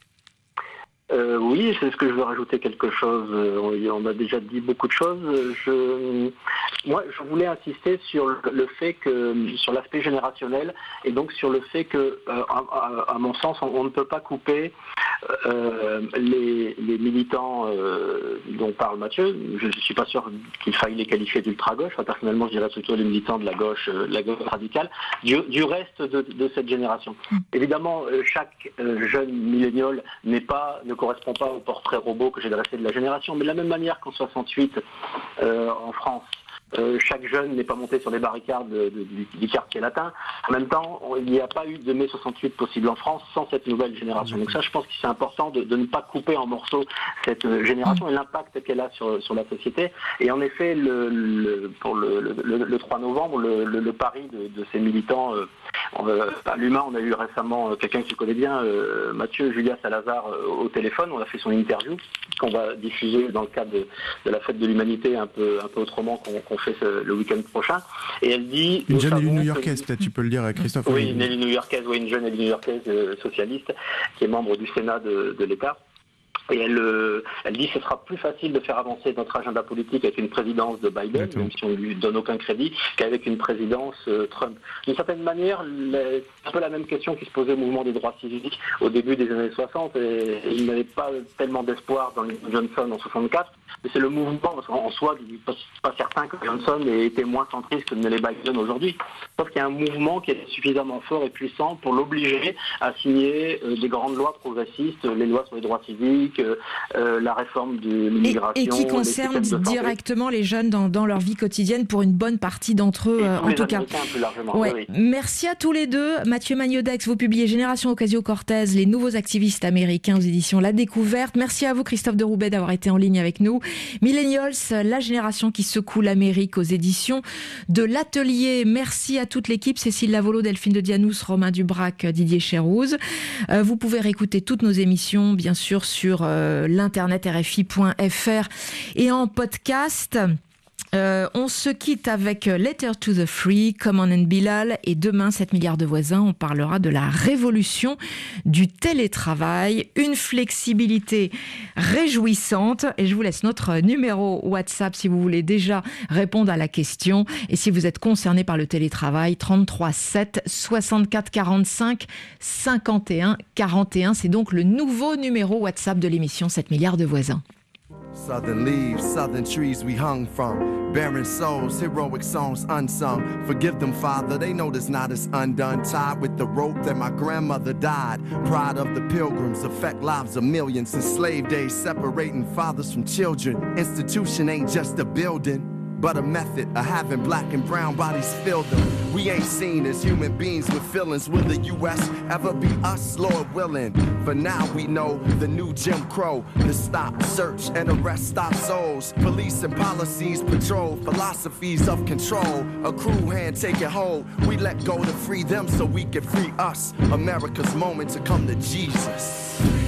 Euh, oui, c'est ce que je veux rajouter quelque chose. On a déjà dit beaucoup de choses. Je, moi, je voulais insister sur le fait que, sur l'aspect générationnel, et donc sur le fait que, à, à, à mon sens, on, on ne peut pas couper euh, les, les militants euh, dont parle Mathieu. Je ne suis pas sûr qu'il faille les qualifier d'ultra-gauche. Enfin, personnellement, je dirais plutôt les militants de la gauche, euh, la gauche radicale, du, du reste de, de cette génération. Mmh. Évidemment, chaque euh, jeune millénial n'est pas ne correspond pas au portrait robot que j'ai dressé de la génération, mais de la même manière qu'en soixante-huit, euh, en France, euh, chaque jeune n'est pas monté sur les barricades de, de, du, du quartier latin. En même temps, on, il n'y a pas eu de mai soixante-huit possible en France sans cette nouvelle génération. Donc ça, je pense que c'est important de, de ne pas couper en morceaux cette euh, génération et l'impact qu'elle a sur, sur la société. Et en effet, le, le, pour le, le, le trois novembre, le, le, le pari de, de ces militants euh, Euh, à l'Humain, on a eu récemment euh, quelqu'un qui connaît bien, euh, Mathieu Julia Salazar, euh, au téléphone. On a fait son interview qu'on va diffuser dans le cadre de, de la fête de l'humanité un peu, un peu autrement qu'on, qu'on fait ce, le week-end prochain. Et elle dit... Une jeune élue new-yorkaise, peut-être tu peux le dire à Christophe. Oui, une élue new-yorkaise, oui, une jeune élue new-yorkaise euh, socialiste qui est membre du Sénat de, de l'État. Et elle, euh, elle dit que ce sera plus facile de faire avancer notre agenda politique avec une présidence de Biden, Exactement. Même si on ne lui donne aucun crédit, qu'avec une présidence euh, Trump. D'une certaine manière, c'est un peu la même question qui se posait au mouvement des droits civiques au début des années soixante. Et, et il n'y avait pas tellement d'espoir dans Johnson en soixante-quatre. Mais c'est le mouvement, parce qu'en soi, je ne suis pas, pas certain que Johnson ait été moins centriste que ne l'est Biden aujourd'hui. Sauf qu'il y a un mouvement qui est suffisamment fort et puissant pour l'obliger à signer euh, des grandes lois progressistes, les lois sur les droits civiques, Euh, la réforme de l'immigration. Et, et qui concerne de directement les jeunes dans, dans leur vie quotidienne pour une bonne partie d'entre eux, euh, en tout cas. Plus largement, ouais. oui. Merci à tous les deux. Mathieu Magnodex, vous publiez Génération Ocasio-Cortez, les nouveaux activistes américains aux éditions La Découverte. Merci à vous, Christophe de Roubaix, d'avoir été en ligne avec nous. Millennials, la génération qui secoue l'Amérique aux éditions de l'Atelier. Merci à toute l'équipe, Cécile Lavolo, Delphine de Dianous, Romain Dubrac, Didier Chérouz. Euh, vous pouvez réécouter toutes nos émissions, bien sûr, sur Euh, l'internet R F I point F R et en podcast. Euh, on se quitte avec Letter to the Free, Common and Bilal, et demain, sept milliards de voisins, on parlera de la révolution du télétravail, une flexibilité réjouissante. Et je vous laisse notre numéro WhatsApp si vous voulez déjà répondre à la question. Et si vous êtes concerné par le télétravail, trente-trois sept soixante-quatre quarante-cinq cinquante et un quarante et un. C'est donc le nouveau numéro WhatsApp de l'émission sept milliards de voisins. Southern leaves, southern trees we hung from. Barren souls, heroic songs unsung. Forgive them, Father, they know this knot is undone. Tied with the rope that my grandmother died. Pride of the pilgrims, affect lives of millions. In slave days, separating fathers from children. Institution ain't just a building, but a method of having black and brown bodies fill them. We ain't seen as human beings with feelings. Will the U S ever be us, Lord willing? For now we know the new Jim Crow. The stop, search, and arrest stop souls. Police and policies patrol philosophies of control. A crew hand taking hold. We let go to free them so we can free us. America's moment to come to Jesus.